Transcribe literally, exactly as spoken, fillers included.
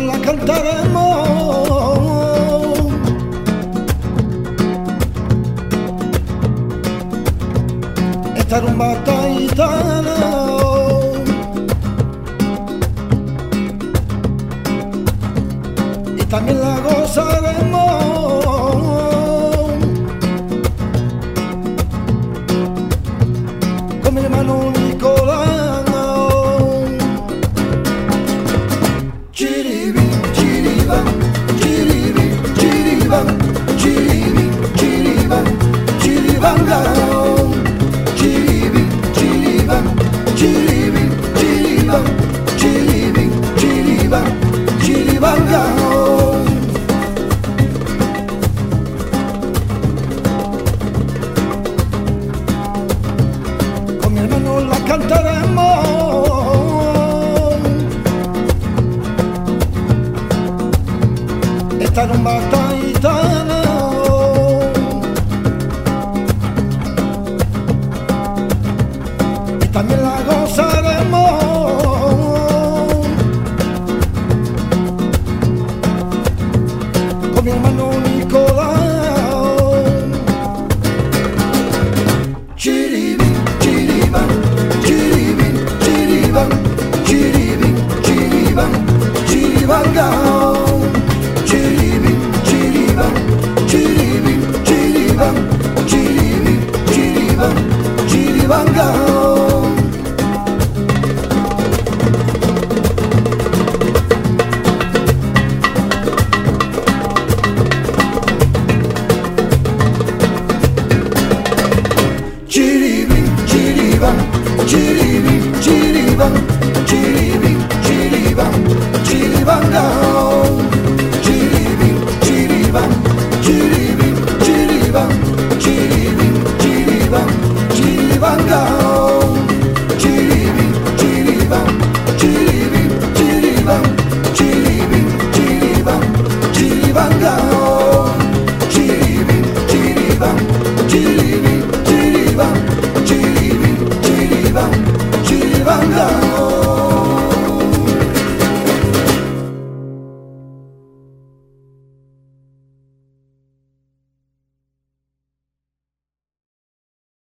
la cantaremos. Esta rumba taitana y también la gozaremos. Con mi hermano Nicolás. Chiribi, chiriba, chiribi, chiriba, chiribi, chiriba, chiribanga. Chiribi, chiriba, chiribi, chiriba, chiribi, chiriba, chiribanga. Con mi hermano la cantaremos. Esta rumba taitana y también la